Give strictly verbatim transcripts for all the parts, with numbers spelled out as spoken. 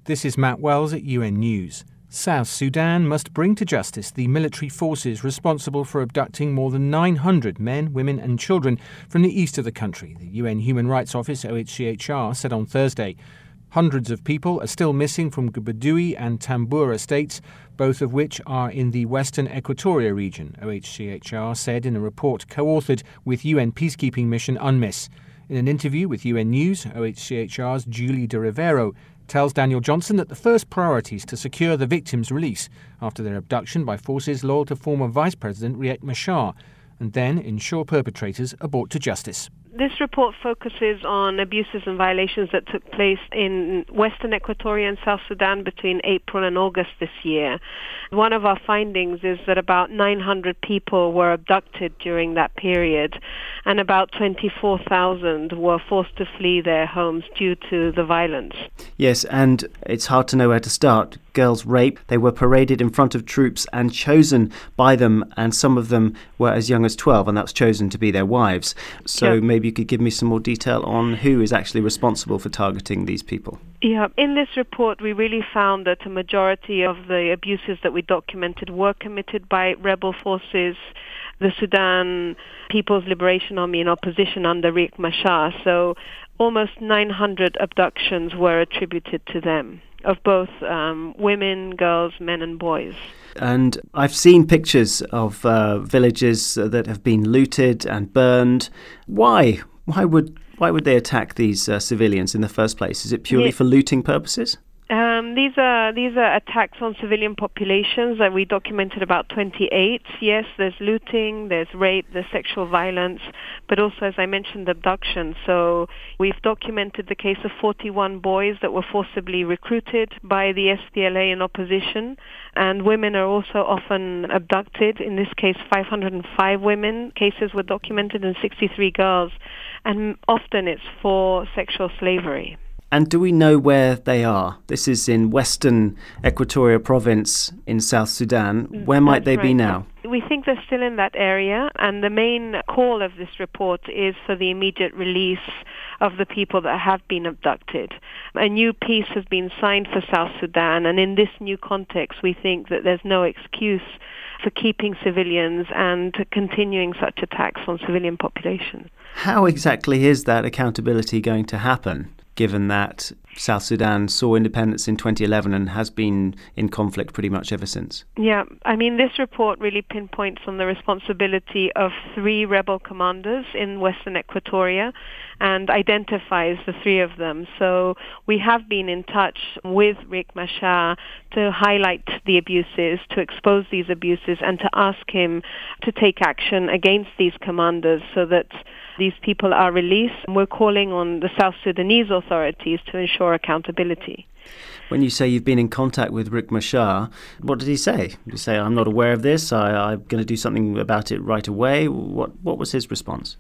This is Matt Wells at U N News. South Sudan must bring to justice the military forces responsible for abducting more than nine hundred men, women and children from the east of the country, the U N Human Rights Office O H C H R said on Thursday. Hundreds of people are still missing from Gubadui and Tambura states, both of which are in the Western Equatoria region, O H C H R said in a report co-authored with U N peacekeeping mission UNMISS. In an interview with U N News, O H C H R's Julie de Rivero tells Daniel Johnson that the first priority is to secure the victims' release after their abduction by forces loyal to former Vice President Riek Machar, and then ensure perpetrators are brought to justice. This report focuses on abuses and violations that took place in Western Equatoria and South Sudan between April and August this year. One of our findings is that about nine hundred people were abducted during that period, and about twenty-four thousand were forced to flee their homes due to the violence. Yes, and it's hard to know where to start. Girls raped, they were paraded in front of troops and chosen by them, and some of them were as young as twelve, and that's chosen to be their wives. So yeah. Maybe you could give me some more detail on who is actually responsible for targeting these people. Yeah, in this report we really found that a majority of the abuses that we documented were committed by rebel forces, the Sudan People's Liberation Army in opposition under Riek Machar. So almost nine hundred abductions were attributed to them, of both um, women, girls, men and boys. And I've seen pictures of uh, villages that have been looted and burned. Why? Why would why would they attack these uh, civilians in the first place? Is it purely yeah. for looting purposes? Um, these are these are attacks on civilian populations that we documented about twenty-eight. Yes, there's looting, there's rape, there's sexual violence, but also, as I mentioned, abduction. So we've documented the case of forty-one boys that were forcibly recruited by the S P L A in opposition, and women are also often abducted. In this case, five hundred five women cases were documented and sixty-three girls, and often it's for sexual slavery. And do we know where they are? This is in Western Equatoria province in South Sudan. Where might That's they right. be now? We think they're still in that area, and the main call of this report is for the immediate release of the people that have been abducted. A new peace has been signed for South Sudan, and in this new context we think that there's no excuse for keeping civilians and continuing such attacks on civilian population. How exactly is that accountability going to happen, given that South Sudan saw independence in twenty eleven and has been in conflict pretty much ever since? Yeah, I mean, this report really pinpoints on the responsibility of three rebel commanders in Western Equatoria and identifies the three of them. So we have been in touch with Riek Machar to highlight the abuses, to expose these abuses, and to ask him to take action against these commanders so that these people are released. We're calling on the South Sudanese authorities to ensure accountability. When you say you've been in contact with Riek Machar, what did he say? Did he say, I'm not aware of this, I, I'm going to do something about it right away? What, what was his response?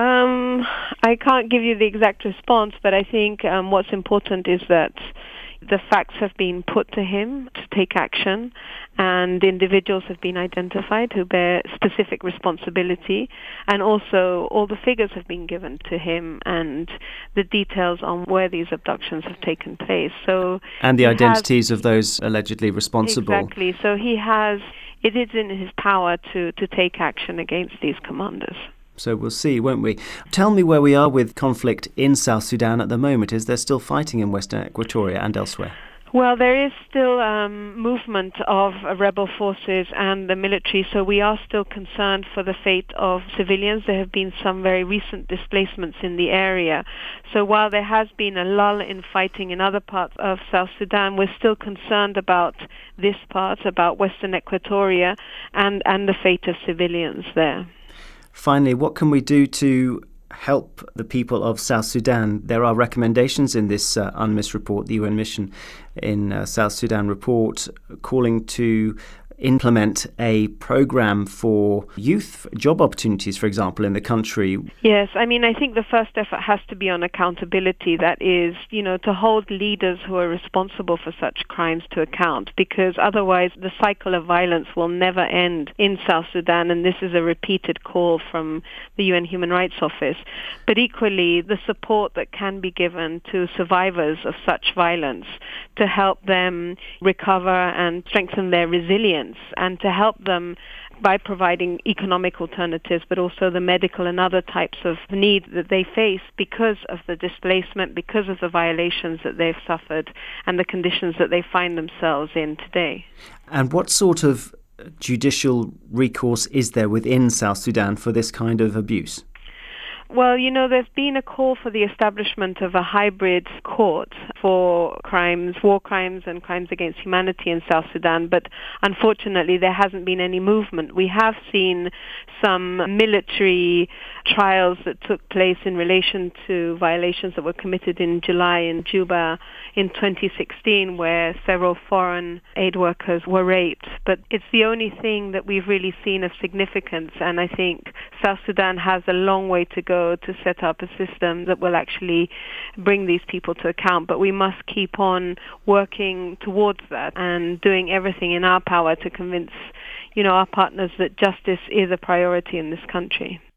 Um, I can't give you the exact response, but I think um, what's important is that the facts have been put to him to take action, and individuals have been identified who bear specific responsibility, and also all the figures have been given to him and the details on where these abductions have taken place. So and the identities has, of those allegedly responsible. Exactly. So he has, it is in his power to, to take action against these commanders. So we'll see, won't we? Tell me where we are with conflict in South Sudan at the moment. Is there still fighting in Western Equatoria and elsewhere? Well, there is still um, movement of uh, rebel forces and the military, so we are still concerned for the fate of civilians. There have been some very recent displacements in the area. So while there has been a lull in fighting in other parts of South Sudan, we're still concerned about this part, about Western Equatoria, and, and the fate of civilians there. Finally, what can we do to help the people of South Sudan? There are recommendations in this uh, UNMISS report, the U N mission in uh, South Sudan report, calling to implement a program for youth job opportunities, for example, in the country. Yes, I mean, I think the first effort has to be on accountability. That is, you know, to hold leaders who are responsible for such crimes to account, because otherwise the cycle of violence will never end in South Sudan, and this is a repeated call from the U N Human Rights Office. But equally, the support that can be given to survivors of such violence to help them recover and strengthen their resilience, and to help them by providing economic alternatives, but also the medical and other types of need that they face because of the displacement, because of the violations that they've suffered and the conditions that they find themselves in today. And what sort of judicial recourse is there within South Sudan for this kind of abuse? Well, you know, there's been a call for the establishment of a hybrid court for crimes, war crimes and crimes against humanity in South Sudan, but unfortunately there hasn't been any movement. We have seen some military trials that took place in relation to violations that were committed in July in Juba in twenty sixteen, where several foreign aid workers were raped. But it's the only thing that we've really seen of significance, and I think South Sudan has a long way to go to set up a system that will actually bring these people to account. But we must keep on working towards that and doing everything in our power to convince, you know, our partners that justice is a priority in this country.